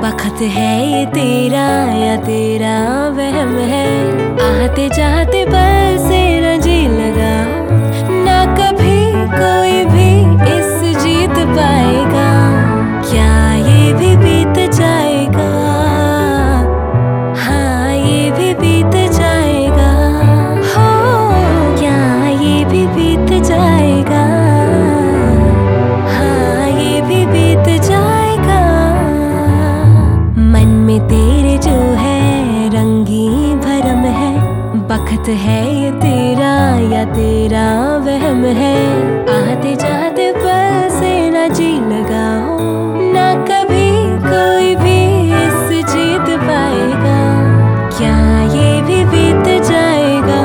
बखत है ये तेरा या तेरा वहम है। आते जाते पल से न जी लगा, ना कभी कोई भी इस जीत पाएगा। क्या ये भी बीत जाएगा, हाँ ये भी बीत जाएगा। हो क्या ये भी बीत जाएगा, हाँ ये भी बीत जाएगा। मन में तेरे जो है रंगी भरम है, बखत है ये तेरा या तेरा वहम है। आते जाते पल से न जी लगाओ, ना कभी कोई भी इस जीत पाएगा। क्या ये भी बीत जाएगा,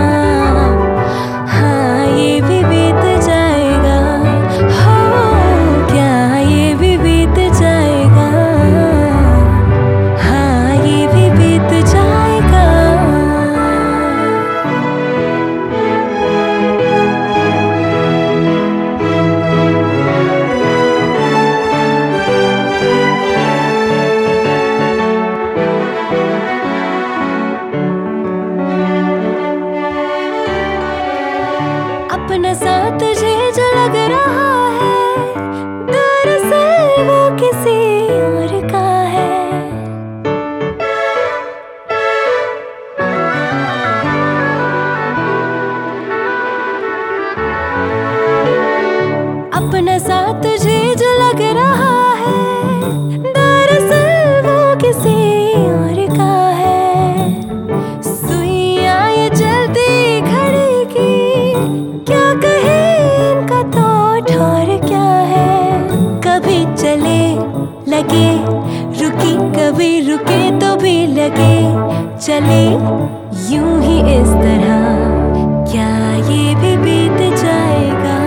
हाँ ये भी बीत जाएगा। हो क्या ये भी बीत जाएगा, हाँ ये भी बीत जाएगा। अपना साथ तुझे जो लग रहा है, दरअसल वो किसी और का है। अपना साथ तुझे जो लग रहा है, दरअसल वो किसी और का है। सुइयां ये चलती घड़ी की, क्या कहे इनका तो ठौर क्या है। कभी चले लगे रुकी, कभी रुके तो भी लगे चले यूं ही इस तरह। क्या ये भी बीत जाएगा,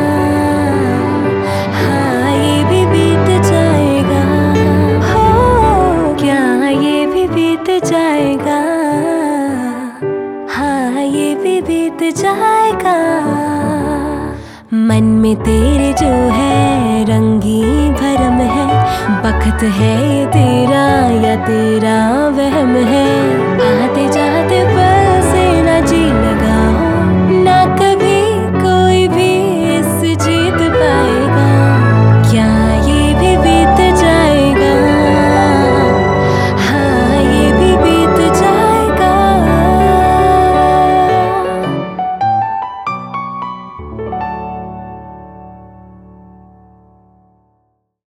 हाँ ये भी बीत जाएगा। हो क्या ये भी बीत जाएगा, हाँ ये भी बीत जाएगा। मन में तेरे जो है रंगी भरम है, बखत है ये तेरा या तेरा वहम है।